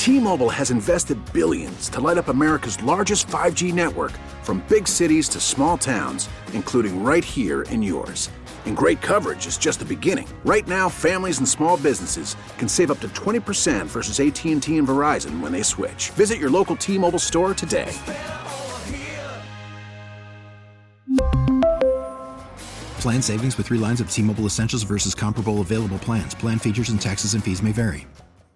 T-Mobile has invested billions to light up America's largest 5G network, from big cities to small towns, including right here in yours. And great coverage is just the beginning. Right now, families and small businesses can save up to 20% versus AT&T and Verizon when they switch. Visit your local T-Mobile store today. Plan savings with 3 lines of T-Mobile Essentials versus comparable available plans. Plan features and taxes and fees may vary.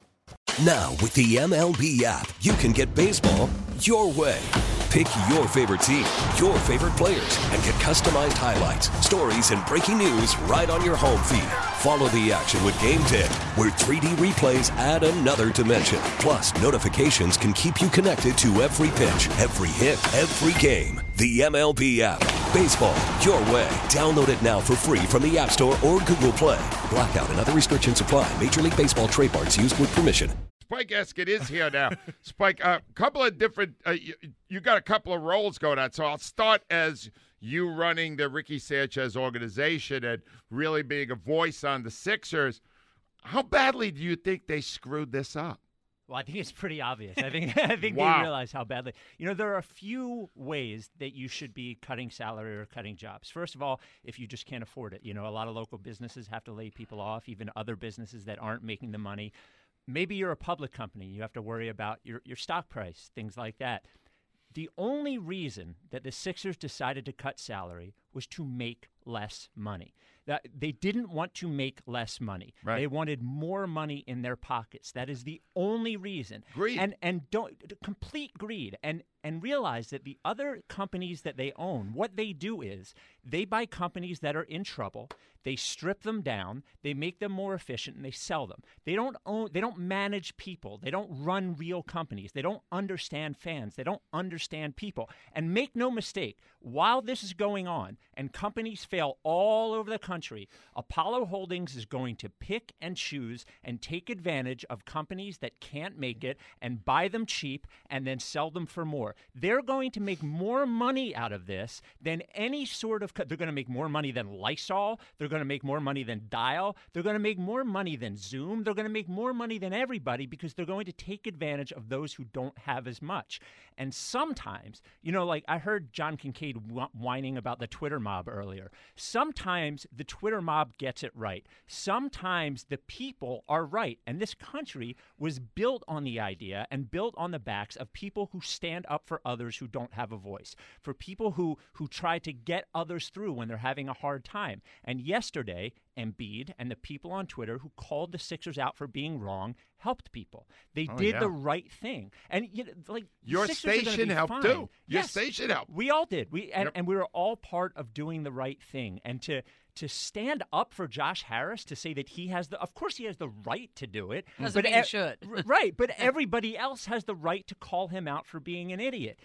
Now, with the MLB app, you can get baseball your way. Pick your favorite team, your favorite players, and get customized highlights, stories, and breaking news right on your home feed. Follow the action with Game Day, where 3D replays add another dimension. Plus, notifications can keep you connected to every pitch, every hit, every game. The MLB app. Baseball your way. Download it now for free from the App Store or Google Play. Blackout and other restrictions apply. Major League Baseball trademarks used with permission. Spike Eskin is here now. Spike, a couple of different you got a couple of roles going on. So I'll start as you running the Ricky Sanchez organization and really being a voice on the Sixers. How badly do you think they screwed this up? Well, I think it's pretty obvious. I think Wow. they realize how badly. There are a few ways that you should be cutting salary or cutting jobs. First of all, if you just can't afford it. A lot of local businesses have to lay people off, even other businesses that aren't making the money. Maybe you're a public company. You have to worry about your stock price, things like that. The only reason that the Sixers decided to cut salary was to make less money. They didn't want to make less money. Right. They wanted more money in their pockets. That is the only reason. Greed. And don't complete greed. And realize that the other companies that they own, what they do is they buy companies that are in trouble. They strip them down, they make them more efficient, and they sell them. They don't manage people. They don't run real companies. They don't understand fans. They don't understand people. And make no mistake, while this is going on and companies fail all over the country, Apollo Holdings is going to pick and choose and take advantage of companies that can't make it and buy them cheap and then sell them for more. They're going to make more money out of this than any sort of they're going to make more money than Lysol. They're going to make more money than Dial. They're going to make more money than Zoom. They're going to make more money than everybody because they're going to take advantage of those who don't have as much. And sometimes, like I heard John Kincaid whining about the Twitter mob earlier. Sometimes the Twitter mob gets it right. Sometimes the people are right. And this country was built on the idea and built on the backs of people who stand up for others who don't have a voice, for people who try to get others through when they're having a hard time. And yesterday, Embiid and the people on Twitter who called the Sixers out for being wrong helped people. They did the right thing. And your Sixers station helped fine. too. Your Yes, station helped. We all did. And we were all part of doing the right thing. And to stand up for Josh Harris, to say that of course he has the right to do it. Doesn't mean he should. Right, but everybody else has the right to call him out for being an idiot.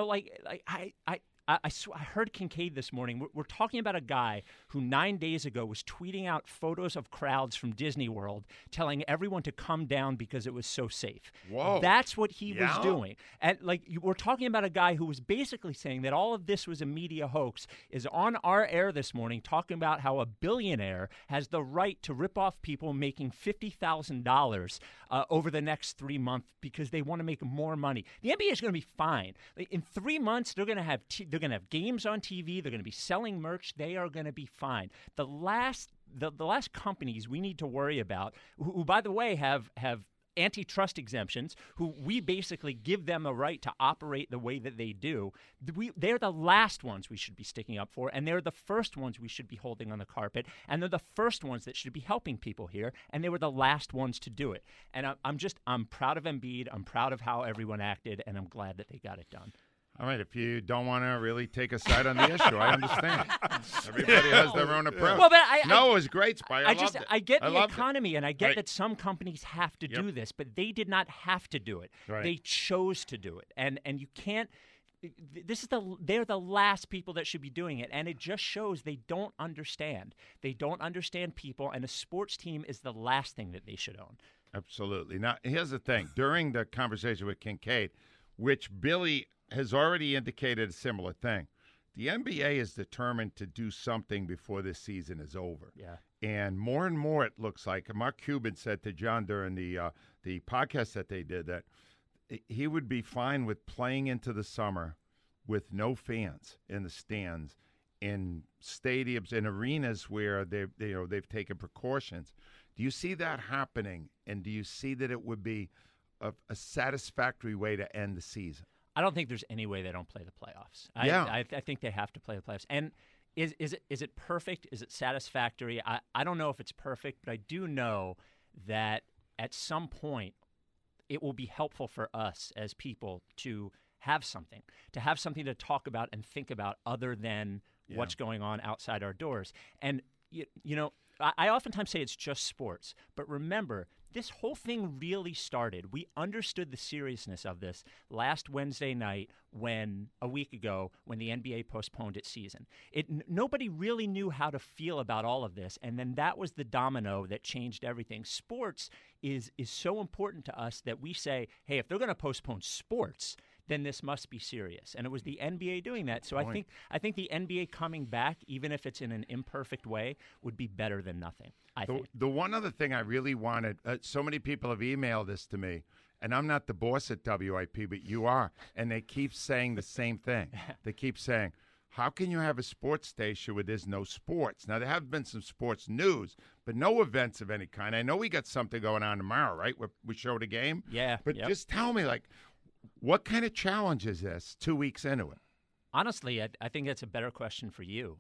I heard Kincaid this morning. We're talking about a guy who 9 days ago was tweeting out photos of crowds from Disney World, telling everyone to come down because it was so safe. Whoa. That's what he was doing. And we're talking about a guy who was basically saying that all of this was a media hoax, is on our air this morning talking about how a billionaire has the right to rip off people making $50,000 over the next 3 months because they want to make more money. The NBA is going to be fine. In 3 months, they're going to have games on TV. They're going to be selling merch. They are going to be fine. The last companies we need to worry about, who by the way have antitrust exemptions, who we basically give them a right to operate the way that they do, they're the last ones we should be sticking up for, and they're the first ones we should be holding on the carpet, and they're the first ones that should be helping people here, and they were the last ones to do it. And I'm proud of Embiid. I'm proud of how everyone acted, and I'm glad that they got it done. All right, if you don't want to really take a side on the issue, I understand. Everybody has their own approach. Well, but it was great, Spike. I loved it. I get the loved economy, and I get Right. that some companies have to do this, but they did not have to do it. Right. They chose to do it, and you can't. They're the last people that should be doing it, and it just shows they don't understand. They don't understand people, and a sports team is the last thing that they should own. Absolutely. Now, here's the thing. During the conversation with Kincaid, which Billy has already indicated a similar thing, the NBA is determined to do something before this season is over. Yeah. And more it looks like. Mark Cuban said to John during the podcast that they did that he would be fine with playing into the summer with no fans in the stands, in stadiums, in arenas where they've taken precautions. Do you see that happening? And do you see that it would be a satisfactory way to end the season? I don't think there's any way they don't play the playoffs. I think they have to play the playoffs. And is it perfect? Is it satisfactory? I don't know if it's perfect, but I do know that at some point it will be helpful for us as people to have something to talk about and think about other than what's going on outside our doors. And, I oftentimes say it's just sports, but remember, this whole thing really started. We understood the seriousness of this last Wednesday night a week ago, when the NBA postponed its season. Nobody really knew how to feel about all of this, and then that was the domino that changed everything. Sports is so important to us that we say, hey, if they're going to postpone sports, then this must be serious. And it was the NBA doing that. So I think the NBA coming back, even if it's in an imperfect way, would be better than nothing. The one other thing I really wanted, so many people have emailed this to me, and I'm not the boss at WIP, but you are, and they keep saying the same thing. They keep saying, how can you have a sports station where there's no sports? Now, there have been some sports news, but no events of any kind. I know we got something going on tomorrow, right, where we showed a game? Yeah. But just tell me, what kind of challenge is this 2 weeks into it? Honestly, I think that's a better question for you.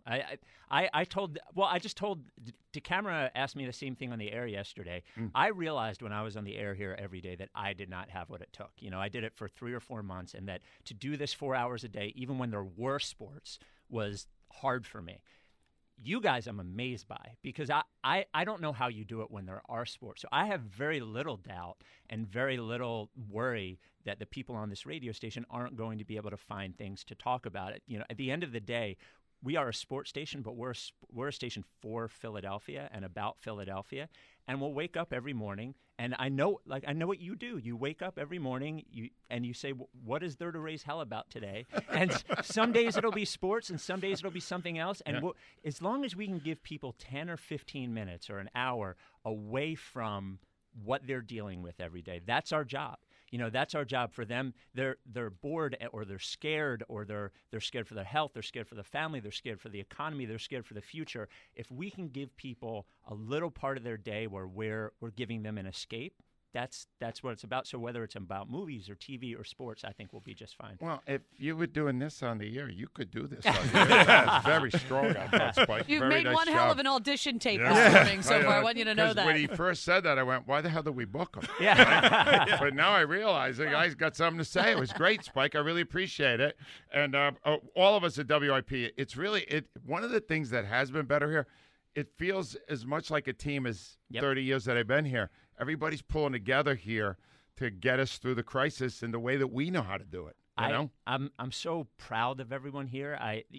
DeCamera asked me the same thing on the air yesterday. I realized when I was on the air here every day that I did not have what it took. I did it for 3 or 4 months, and that to do this 4 hours a day, even when there were sports, was hard for me. You guys I'm amazed by, because I don't know how you do it when there are sports. So I have very little doubt and very little worry that the people on this radio station aren't going to be able to find things to talk about it. At the end of the day, we are a sports station, but we're a station for Philadelphia and about Philadelphia. And we'll wake up every morning, and I know what you do. You wake up every morning, and you say, "What is there to raise hell about today?" And some days it'll be sports, and some days it'll be something else. And as long as we can give people 10 or 15 minutes or an hour away from what they're dealing with every day, that's our job. That's our job. For them, they're bored, or they're scared, or they're scared for their health, they're scared for their family, they're scared for the economy, they're scared for the future. If we can give people a little part of their day where we're giving them an escape, that's what it's about. So whether it's about movies or TV or sports, I think we'll be just fine. Well, if you were doing this on the air, you could do this on the air. That's very strong, I thought, Spike. You've very made nice one job. hell of an audition tape this morning so far. I want you to know that. When he first said that, I went, why the hell did we book him? Yeah. Right? But now I realize the guy's got something to say. It was great, Spike. I really appreciate it. And all of us at WIP, it's really one of the things that has been better here, it feels as much like a team as 30 years that I've been here. Everybody's pulling together here to get us through the crisis in the way that we know how to do it. I'm so proud of everyone here.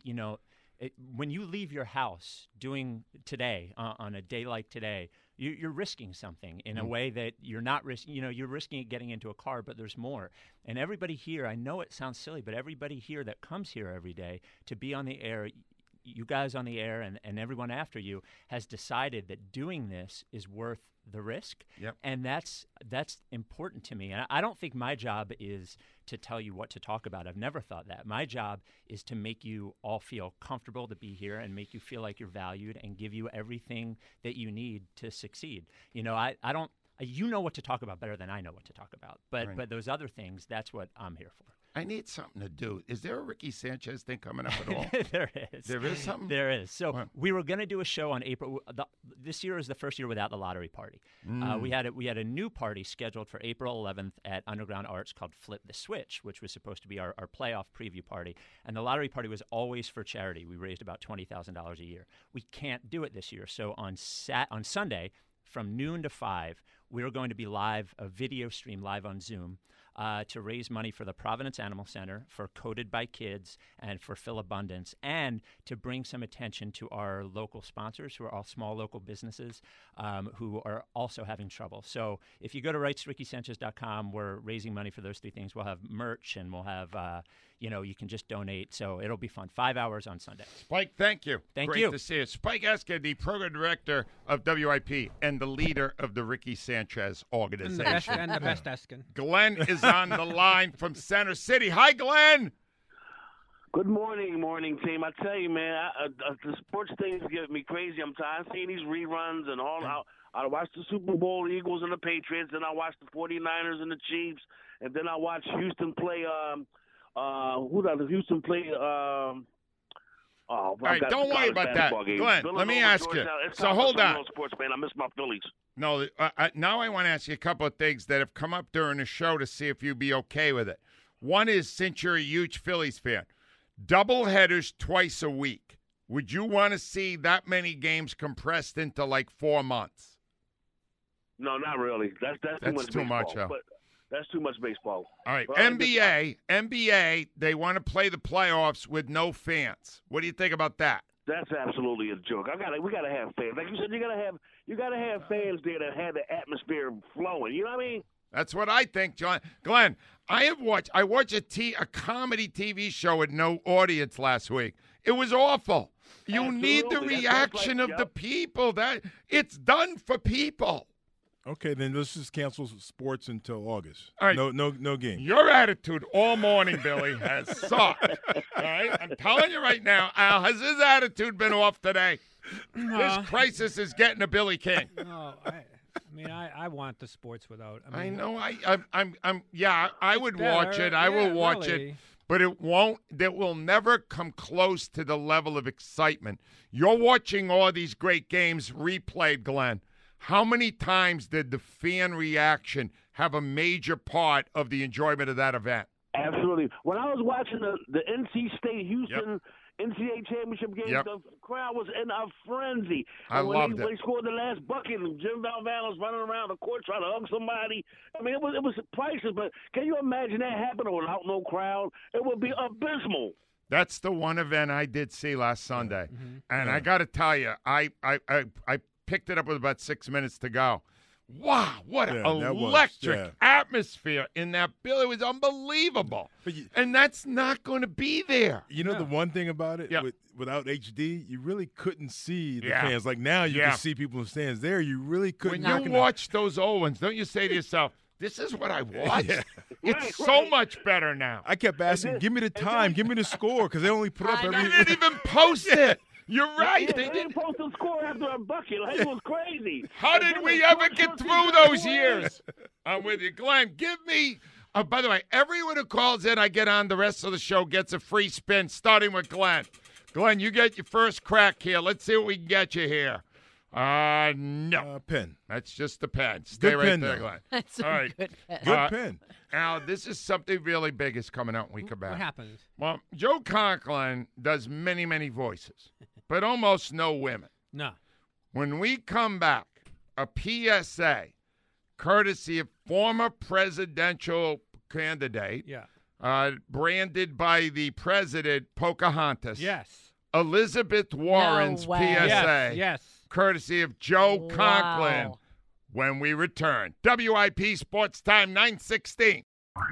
When you leave your house doing today on a day like today, you're risking something in a way that you're not risking. You're risking it getting into a car, but there's more. And everybody here, I know it sounds silly, but everybody here that comes here every day to be on the air, you guys on the air and everyone after you has decided that doing this is worth the risk. Yep. And that's important to me. And I don't think my job is to tell you what to talk about. I've never thought that. My job is to make you all feel comfortable to be here and make you feel like you're valued and give you everything that you need to succeed. I don't you know what to talk about better than I know what to talk about. But those other things, that's what I'm here for. I need something to do. Is there a Ricky Sanchez thing coming up at all? There is. There is something? There is. So we were going to do a show on April. This year is the first year without the lottery party. We had a new party scheduled for April 11th at Underground Arts called Flip the Switch, which was supposed to be our playoff preview party. And the lottery party was always for charity. We raised about $20,000 a year. We can't do it this year. So on Sunday, from noon to 5, we're going to be live, a video stream live on Zoom, to raise money for the Providence Animal Center, for Coded by Kids, and for Phil Abundance, and to bring some attention to our local sponsors, who are all small local businesses who are also having trouble. So if you go to rightsrickysanchez.com, we're raising money for those three things. We'll have merch, and we'll have, you can just donate. So it'll be fun. 5 hours on Sunday. Spike, thank you. Thank you. Great to see you. Spike Eskin, the program director of WIP and the leader of the Ricky Sanchez organization. And the best Eskin. Glenn is on the line from Center City. Hi, Glenn. Good morning, team. I tell you, man, the sports thing is getting me crazy. I'm tired of seeing these reruns and all. I watch the Super Bowl, Eagles and the Patriots, then I watch the 49ers and the Chiefs, and then I watch Houston play. Who does Houston play? All right, don't worry about that, Glenn. Let me ask you. So hold on. Sports, man. I miss my Phillies. No, now I want to ask you a couple of things that have come up during the show to see if you'd be okay with it. One is, since you're a huge Phillies fan, doubleheaders twice a week. Would you want to see that many games compressed into like 4 months? No, not really. That's too much. But that's too much baseball. All right, NBA, they want to play the playoffs with no fans. What do you think about that? That's absolutely a joke. We gotta have fans. Like you said, you gotta have fans there that have the atmosphere flowing. You know what I mean? That's what I think, John. Glenn, I watched a comedy TV show with no audience last week. It was awful. You need the reaction of the people. That it's done for people. Okay, then let's just cancel sports until August. All right. No game. Your attitude all morning, Billy, has sucked. All right? I'm telling you right now, Al, has his attitude been off today? No. This crisis is getting a Billy King. No, I want the sports without. I know. I would watch it. I will watch it. But it will never come close to the level of excitement. You're watching all these great games replayed, Glenn. How many times did the fan reaction have a major part of the enjoyment of that event? Absolutely. When I was watching the NC State Houston NCAA championship game, the crowd was in a frenzy. I loved it. When they scored the last bucket, and Jim Valvano's running around the court trying to hug somebody. I mean, it was priceless. But can you imagine that happening without no crowd? It would be abysmal. That's the one event I did see last Sunday, and I got to tell you, I picked it up with about 6 minutes to go. Wow, what an electric atmosphere in that bill. It was unbelievable. And that's not going to be there. You know the one thing about it, without HD, you really couldn't see the fans. Like now you can see people in the stands there. You really couldn't. When you watch those old ones, don't you say to yourself, this is what I watched? It's so much better now. I kept asking, give me the time, give me the score, because they only put up every. They didn't even post it. You're right. They didn't post a score after a bucket. Like, it was crazy. How did we ever get through those years? I'm with you. Glenn, give me by the way, everyone who calls in, I get on the rest of the show gets a free spin, starting with Glenn. Glenn, you get your first crack here. Let's see what we can get you here. No. Pen. That's just the pen. Stay good right pen, there, though. Glenn. That's all right. Good pen. Good pen. Now, this is something really big is coming out when we come back. What happened? Well, Joe Conklin does many, many voices, but almost no women. No. When we come back, a PSA, courtesy of former presidential candidate, branded by the president, Pocahontas. Yes. Elizabeth Warren's PSA. Yes. Courtesy of Joe Conklin. When we return. WIP Sports Time 916.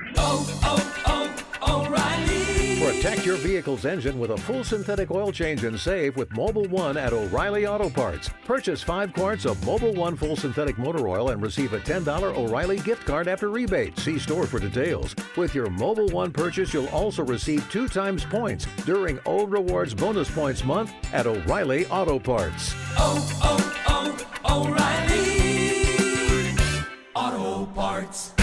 O'Reilly. Protect your vehicle's engine with a full synthetic oil change and save with Mobil 1 at O'Reilly Auto Parts. Purchase 5 quarts of Mobil 1 full synthetic motor oil and receive a $10 O'Reilly gift card after rebate. See store for details. With your Mobil 1 purchase, you'll also receive 2 times points during O Rewards Bonus Points Month at O'Reilly Auto Parts. O'Reilly Auto Parts.